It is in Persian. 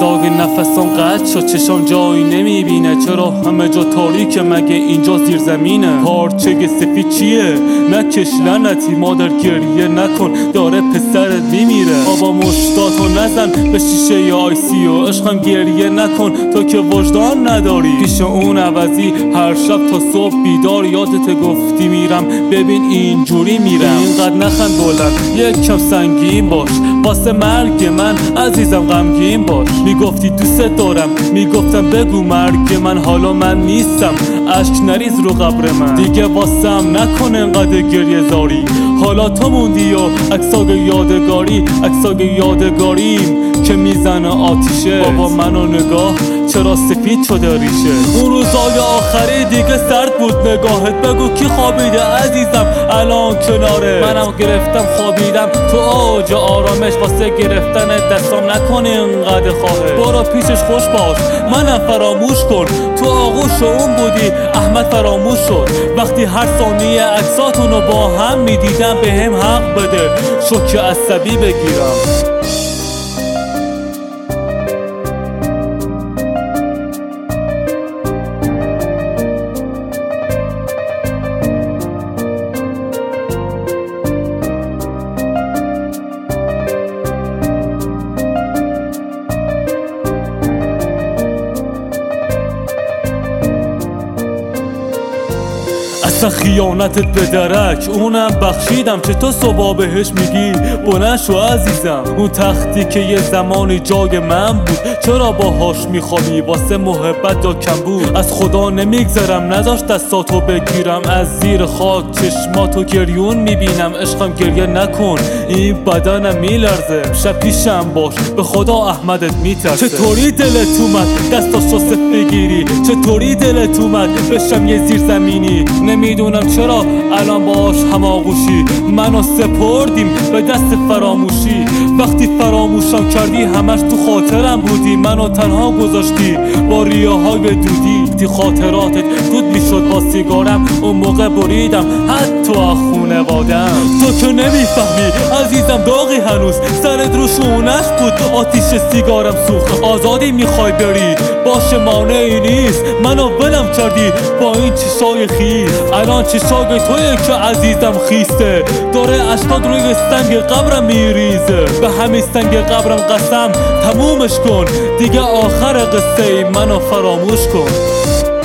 ساگ نفسان قطع شد، چشام جایی نمیبینه. چرا همه جا تاریکه؟ مگه اینجا زیر زمینه؟ پارچه سفید چیه؟ نکش لعنتی مادر، گریه نکن داره پسرت میمیره. بابا مشتاتو نزن به شیشه آیسی و عشقم گریه نکن تو که وجدان نداری. پیش اون عوضی هر شب تا صبح بیدار یادت گفتی میرم، ببین اینجوری میرم. اینقدر نخند بلند، یک کم سنگین باش واسه مرگ من عزیزم، غمگین باش. میگفتی دوست دارم، میگفتم بگو مرگ من، حالا من نیستم اشک نریز رو قبر من. دیگه واسم نکن انقدر گریه زاری، حالا تو موندی و عکسای یادگاری، عکسای یادگاریم که میزنه آتیشه. بابا منو نگاه چرا سفید شده ریشه؟ اون روزای آخری دیگه سرد بود نگاهت، بگو کی خوابیده عزیزم الان کناره منم؟ گرفتم خوابیدم تو اوج آرامش، واسه گرفتن دستام نکن اینقدر خواهش. برو پیشش خوش باش منم فراموش کن، تو آغوش اون بودی احمد فراموش شد. وقتی هر ثانیه عکساتونو با هم میدیدم بهم حق بده شوک عصبی بگیرم. اصلا خیانتت به درک اونم بخشیدم، چه تو صبح بهش میگی بلند شو عزیزم؟ اون تختی که یه زمانی جای من بود چرا باهاش میخوابی؟ واسه محبت یا کم بود؟ از خدا نمیگذرم نداشت دستاتو بگیرم، از زیر خاک چشماتو گریون میبینم. عشقم گریه نکن این بدنم میلرزه، شب پیشم باش به خدا احمدت میترسه. چطوری دلت اومد دستاشو صف بگیری؟ چطوری دلت اومد بشم یه زیر زمینی؟ نمیدونم چرا الان باش هماغوشی، منو سپردیم به دست فراموشی. وقتی فراموشم کردی همش تو خاطرم بودی، منو تنها گذاشتی با ریاهای دودی. وقتی خاطراتت دود میشد با سیگارم اون موقع بریدم حتی از خونوادم. تو که نمیفهمی عزیزم داغی هنوز سرت رو شونش بود، آتیش سیگارم سوخت. آزادی میخوای بری باشه مانعی نیست، منو ولم کردی با این چشای خیس. الان چشای تویه که عزیزم خیسته، داره اشکات روی سنگ قبرم میریزه. به همین سنگ قبرم قسم تمومش کن دیگه، آخر قصه ای منو فراموش کن.